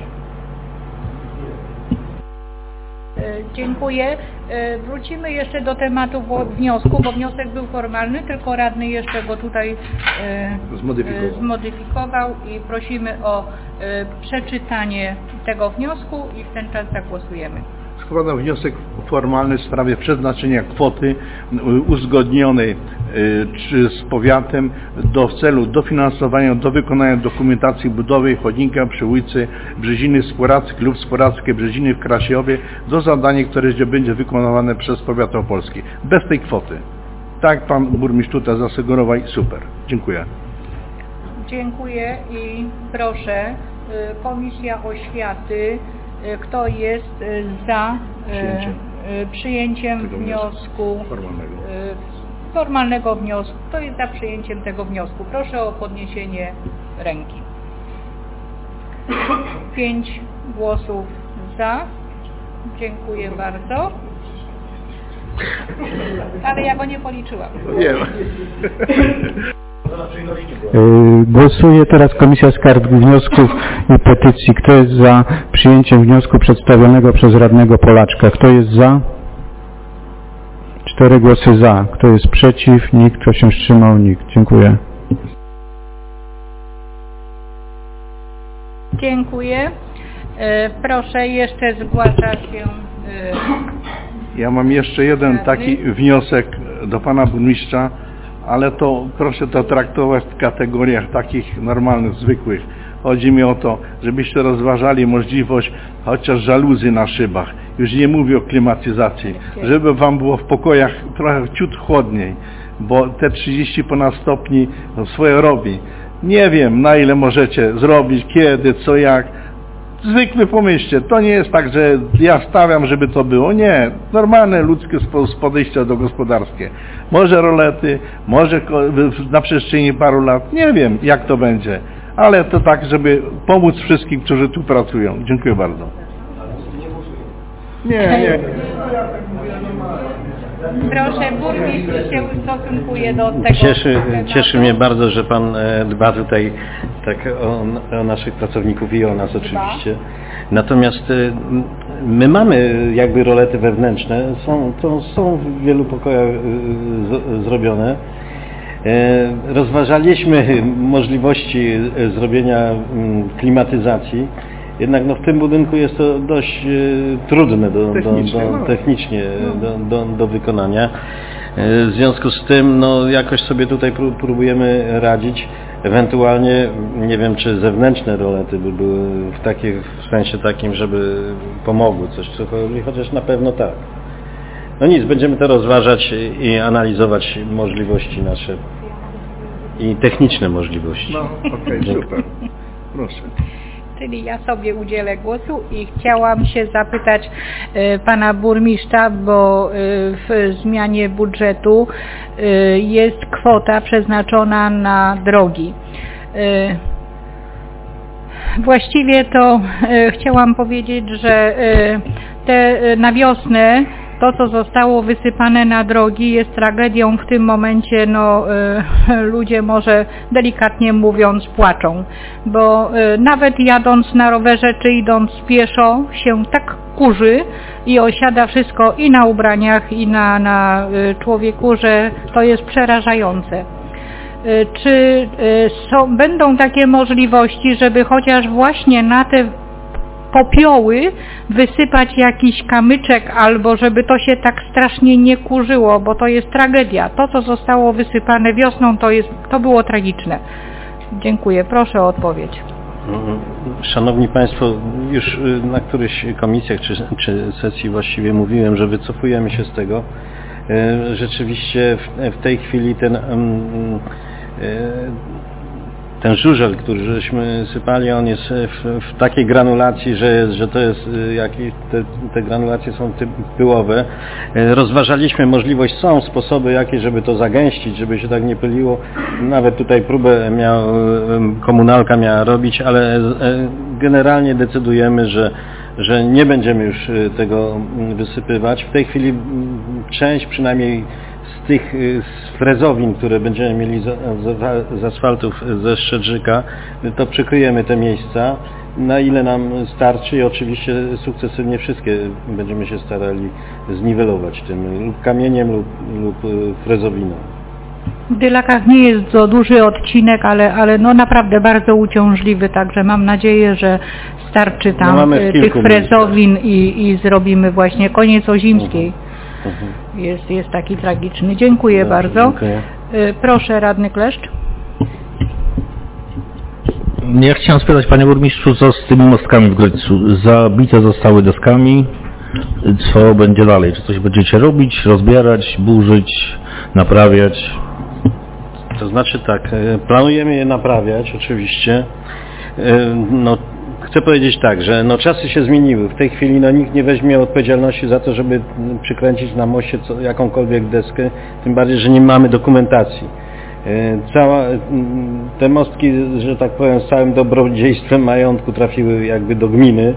Dziękuję. Wrócimy jeszcze do tematu wniosku, bo wniosek był formalny, tylko radny jeszcze go tutaj zmodyfikował, zmodyfikował i prosimy o przeczytanie tego wniosku i w ten czas zagłosujemy. Składam wniosek formalny w sprawie przeznaczenia kwoty uzgodnionej czy z powiatem do w celu dofinansowania do wykonania dokumentacji budowy chodnika przy ulicy Brzeziny Sporackiej lub Sporackiej Brzeziny w Krasiowie do zadania, które będzie wykonywane przez powiat opolski. Bez tej kwoty. Tak pan burmistrz tutaj zasugerował i super. Dziękuję. Dziękuję i proszę Komisja Oświaty, kto jest za Przyjęciem. przyjęciem Tego wniosku, formalnego. formalnego wniosku. Kto jest za przyjęciem tego wniosku? Proszę o podniesienie ręki. Pięć głosów za. Dziękuję bardzo. Ale ja go nie policzyłam. Nie. Głosuje teraz Komisja Skarg, Wniosków i Petycji. Kto jest za przyjęciem wniosku przedstawionego przez radnego Polaczka? Kto jest za? Cztery głosy za. Kto jest przeciw? Nikt. Kto się wstrzymał? Nikt. Dziękuję. Dziękuję. Proszę, jeszcze zgłasza się... Ja mam jeszcze jeden taki wniosek do pana burmistrza, ale to proszę to traktować w kategoriach takich normalnych, zwykłych. Chodzi mi o to, żebyście rozważali możliwość chociaż żaluzji na szybach. Już nie mówię o klimatyzacji, żeby wam było w pokojach trochę ciut chłodniej, bo te trzydzieści ponad stopni swoje robi. Nie wiem, na ile możecie zrobić, kiedy, co, jak. Zwykle pomyślcie, to nie jest tak, że ja stawiam, żeby to było. Nie, normalne ludzkie podejście do gospodarskie. Może rolety, może na przestrzeni paru lat, nie wiem jak to będzie, ale to tak, żeby pomóc wszystkim, którzy tu pracują. Dziękuję bardzo. Nie, nie. Proszę, burmistrz się ustosunkuje do tego. Cieszy, cieszy mnie bardzo, że Pan dba tutaj tak o, o naszych pracowników i o nas oczywiście. Natomiast my mamy jakby rolety wewnętrzne, są, to są w wielu pokojach z, zrobione. Rozważaliśmy możliwości zrobienia klimatyzacji. Jednak no, w tym budynku jest to dość e, trudne do, technicznie, do, do, no. technicznie do, do, do wykonania. E, w związku z tym no, jakoś sobie tutaj pró próbujemy radzić. Ewentualnie nie wiem, czy zewnętrzne rolety by były w, takich, w sensie takim, żeby pomogły coś, cokolwiek, chociaż na pewno tak. No nic, będziemy to rozważać i analizować możliwości nasze i techniczne możliwości. No, okej, okay, super. Proszę. czyli ja sobie udzielę głosu i chciałam się zapytać e, pana burmistrza, bo e, w zmianie budżetu e, jest kwota przeznaczona na drogi. E, właściwie to e, chciałam powiedzieć, że e, te e, na wiosnę to, co zostało wysypane na drogi, jest tragedią w tym momencie, no y, ludzie może delikatnie mówiąc płaczą, bo y, nawet jadąc na rowerze czy idąc pieszo się tak kurzy i osiada wszystko i na ubraniach i na, na y, człowieku, że to jest przerażające. Y, czy y, są, będą takie możliwości, żeby chociaż właśnie na te popioły wysypać jakiś kamyczek, albo żeby to się tak strasznie nie kurzyło, bo to jest tragedia. To, co zostało wysypane wiosną, to, jest, to było tragiczne. Dziękuję. Proszę o odpowiedź. Szanowni Państwo, już na którychś komisjach czy, czy sesji właściwie mówiłem, że wycofujemy się z tego. Rzeczywiście w, w tej chwili ten ten żużel, który żeśmy sypali, on jest w, w takiej granulacji, że, jest, że to jest, jak te, te granulacje są typ pyłowe. Rozważaliśmy możliwość, są sposoby jakie, żeby to zagęścić, żeby się tak nie pyliło. Nawet tutaj próbę miał, komunalka miała robić, ale generalnie decydujemy, że że nie będziemy już tego wysypywać. W tej chwili część przynajmniej z tych z frezowin, które będziemy mieli z, z, z asfaltów ze Szczedrzyka, to przykryjemy te miejsca, na ile nam starczy i oczywiście sukcesywnie wszystkie będziemy się starali zniwelować tym lub kamieniem lub, lub frezowiną. W Dylakach nie jest to duży odcinek, ale, ale no naprawdę bardzo uciążliwy, także mam nadzieję, że starczy tam no tych frezowin i, i zrobimy właśnie koniec Ozimskiej. Uh-huh. Jest, jest taki tragiczny. Dziękuję Dobrze, bardzo. Dziękuję. Proszę, radny Kleszcz. Ja chciałem spytać, panie burmistrzu, co z tymi mostkami w Grycu? Zabite zostały deskami. Co będzie dalej? Czy coś będziecie robić, rozbierać, burzyć, naprawiać? To znaczy tak, planujemy je naprawiać oczywiście. No, chcę powiedzieć tak, że no, czasy się zmieniły. W tej chwili no, nikt nie weźmie odpowiedzialności za to, żeby przykręcić na moście co, jakąkolwiek deskę, tym bardziej, że nie mamy dokumentacji. Cała, te mostki, że tak powiem, z całym dobrodziejstwem majątku trafiły jakby do gminy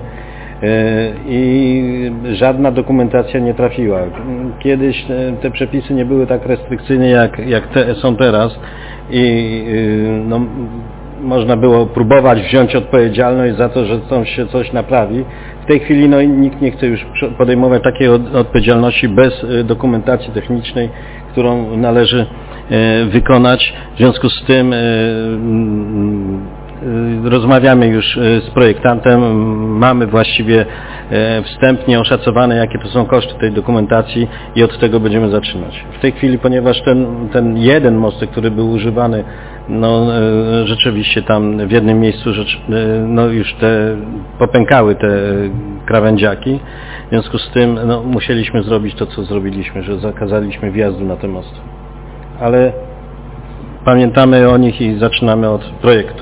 i żadna dokumentacja nie trafiła. Kiedyś te przepisy nie były tak restrykcyjne jak, jak te są teraz i no, można było próbować wziąć odpowiedzialność za to, że tam się coś naprawi. W tej chwili no, nikt nie chce już podejmować takiej odpowiedzialności bez dokumentacji technicznej, którą należy wykonać. W związku z tym rozmawiamy już z projektantem, mamy właściwie wstępnie oszacowane, jakie to są koszty tej dokumentacji i od tego będziemy zaczynać. W tej chwili, ponieważ ten, ten jeden mostek, który był używany, no rzeczywiście tam w jednym miejscu rzecz, no już te popękały te krawędziaki, w związku z tym no, musieliśmy zrobić to, co zrobiliśmy, że zakazaliśmy wjazdu na te mosty. Ale pamiętamy o nich i zaczynamy od projektu.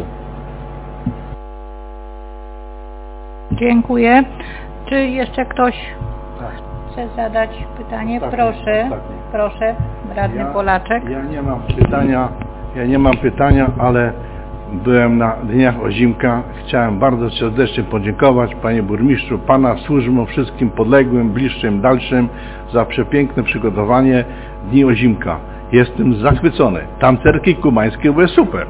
Dziękuję. Czy jeszcze ktoś chce zadać pytanie? Ostatnie, proszę, ostatnie. proszę, radny ja, Polaczek. Ja nie mam pytania, ja nie mam pytania, ale byłem na Dniach Ozimka. Chciałem bardzo serdecznie podziękować panie burmistrzu, pana służbom, wszystkim podległym, bliższym, dalszym za przepiękne przygotowanie Dni Ozimka. Jestem zachwycony. Tancerki kumańskie były super.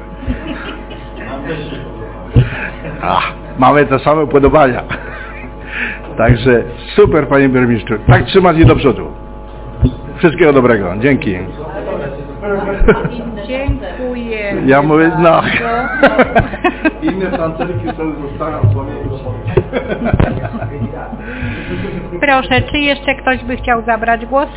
Ach, mamy te same upodobania. Także super, panie burmistrzu. Tak trzymać i do przodu. Wszystkiego dobrego. Dzięki. Dziękuję. Ja mówię, no. Inne tancerki sobie zostaną Proszę, czy jeszcze ktoś by chciał zabrać głos?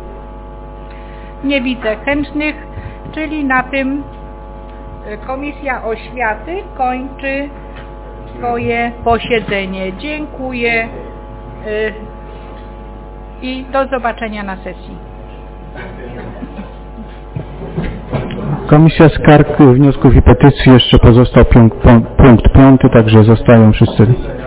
Nie widzę chętnych, czyli na tym Komisja Oświaty kończy swoje posiedzenie. Dziękuję i do zobaczenia na sesji. Komisja Skarg, Wniosków i Petycji jeszcze pozostał punkt, punkt piąty, także zostają wszyscy.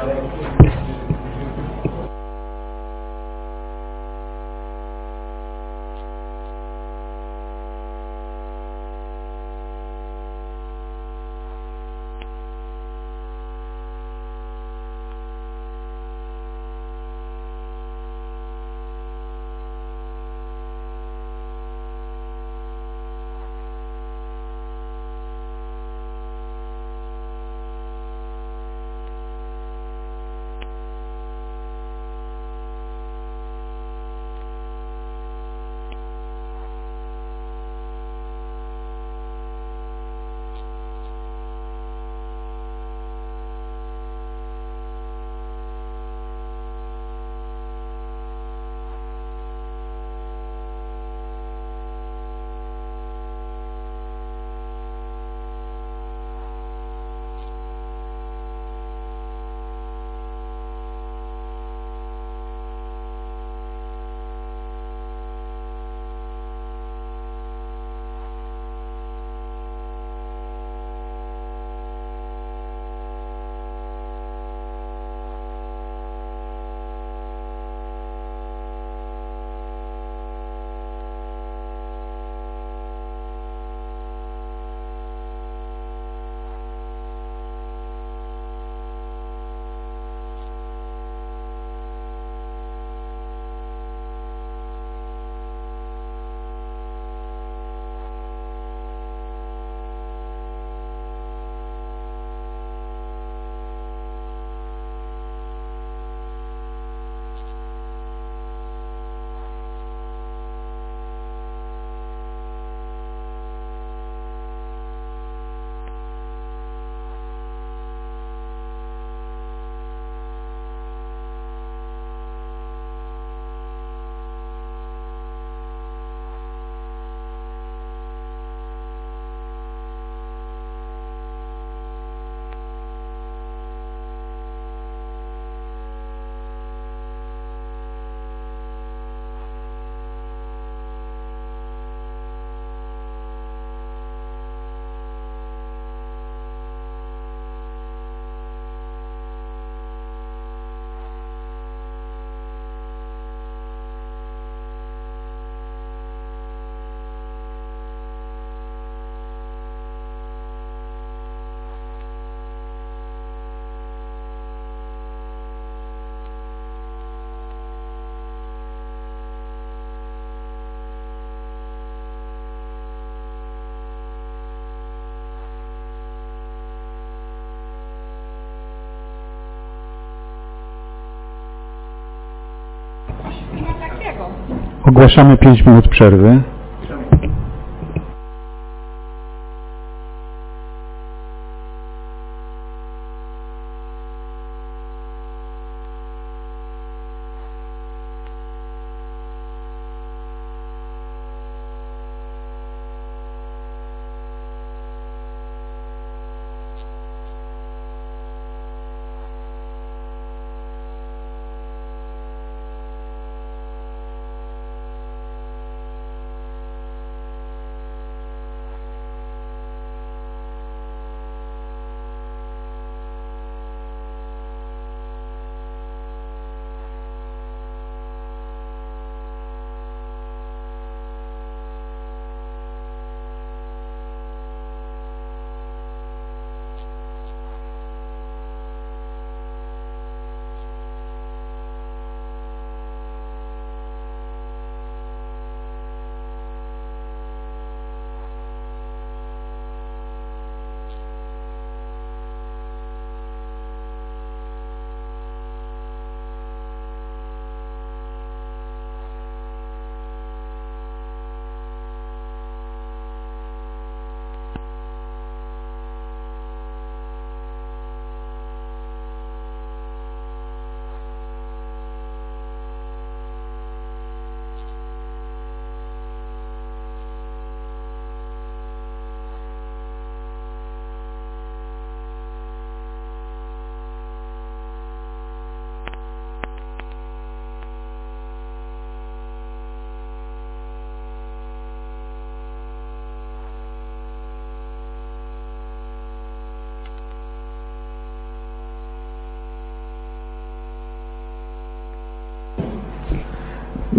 Ogłaszamy pięć minut przerwy.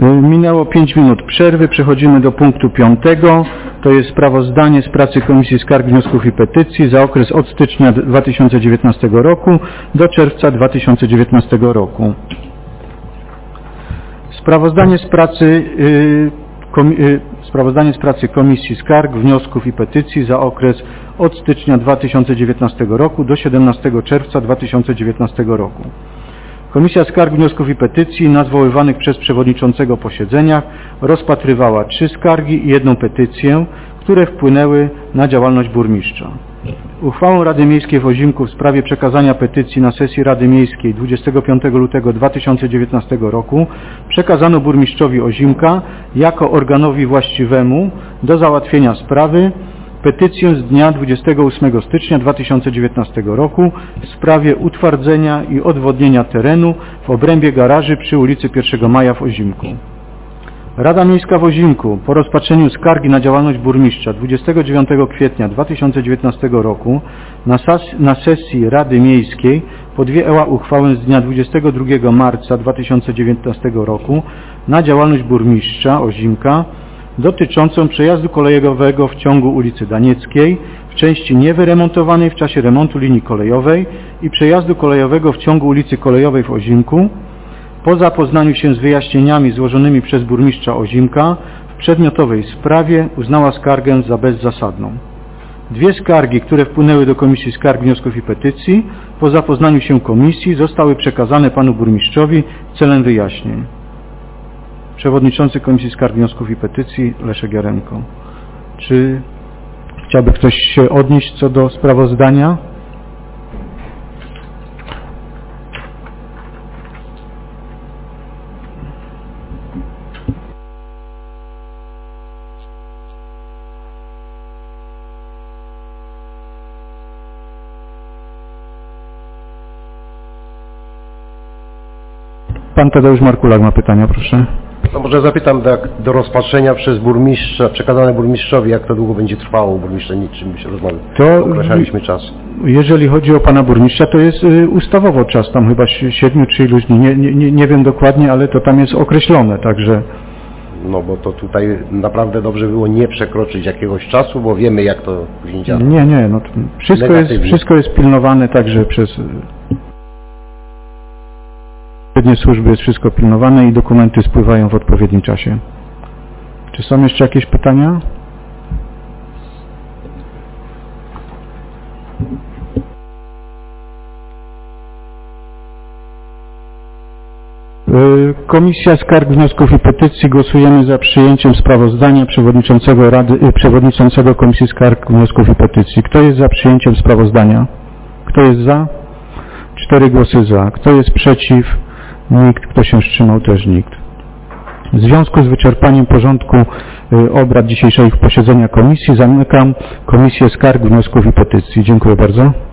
Minęło pięć minut przerwy, przechodzimy do punktu piątego. To jest sprawozdanie z pracy Komisji Skarg, Wniosków i Petycji za okres od stycznia dwa tysiące dziewiętnastego roku do czerwca dwa tysiące dziewiętnastego roku. Sprawozdanie z pracy, yy, komi, yy, sprawozdanie z pracy Komisji Skarg, Wniosków i Petycji za okres od stycznia dwa tysiące dziewiętnastego roku do siedemnastego czerwca dwa tysiące dziewiętnastego roku. Komisja Skarg, Wniosków i Petycji na zwoływanych przez przewodniczącego posiedzeniach rozpatrywała trzy skargi i jedną petycję, które wpłynęły na działalność burmistrza. Uchwałą Rady Miejskiej w Ozimku w sprawie przekazania petycji na sesji Rady Miejskiej dwudziestego piątego lutego dwa tysiące dziewiętnastego roku przekazano burmistrzowi Ozimka jako organowi właściwemu do załatwienia sprawy petycję z dnia dwudziestego ósmego stycznia dwa tysiące dziewiętnastego roku w sprawie utwardzenia i odwodnienia terenu w obrębie garaży przy ulicy pierwszego maja w Ozimku. Rada Miejska w Ozimku po rozpatrzeniu skargi na działalność burmistrza dwudziestego dziewiątego kwietnia dwa tysiące dziewiętnastego roku na, sas- na sesji Rady Miejskiej podjęła uchwałę z dnia dwudziestego drugiego marca dwa tysiące dziewiętnastego roku na działalność burmistrza Ozimka dotyczącą przejazdu kolejowego w ciągu ulicy Danieckiej w części niewyremontowanej w czasie remontu linii kolejowej i przejazdu kolejowego w ciągu ulicy Kolejowej w Ozimku. Po zapoznaniu się z wyjaśnieniami złożonymi przez burmistrza Ozimka w przedmiotowej sprawie uznała skargę za bezzasadną. Dwie skargi, które wpłynęły do Komisji Skarg, Wniosków i Petycji, po zapoznaniu się komisji zostały przekazane panu burmistrzowi celem wyjaśnień. Przewodniczący Komisji Skarg, Wniosków i Petycji Leszek Jaremko. Czy chciałby ktoś się odnieść co do sprawozdania? Pan Tadeusz Markulak ma pytania, proszę. No może zapytam tak do rozpatrzenia przez burmistrza, przekazane burmistrzowi, jak to długo będzie trwało, burmistrze niczym się rozmawiał. To określaliśmy czas. Jeżeli chodzi o pana burmistrza, to jest y, ustawowo czas, tam chyba siedmiu czy iluś dni, nie, nie, nie wiem dokładnie, ale to tam jest określone, także... No bo to tutaj naprawdę dobrze było nie przekroczyć jakiegoś czasu, bo wiemy jak to później działa. Nie, nie, no wszystko jest, wszystko jest pilnowane także przez... Odpowiednie służby jest wszystko pilnowane i dokumenty spływają w odpowiednim czasie. Czy są jeszcze jakieś pytania? Komisja Skarg, Wniosków i Petycji. Głosujemy za przyjęciem sprawozdania przewodniczącego Rady, przewodniczącego Komisji Skarg, Wniosków i Petycji. Kto jest za przyjęciem sprawozdania? Kto jest za? Cztery głosy za. Kto jest przeciw? Nikt. Kto się wstrzymał? Też nikt. W związku z wyczerpaniem porządku obrad dzisiejszego posiedzenia komisji zamykam Komisję Skarg, Wniosków i Petycji. Dziękuję bardzo.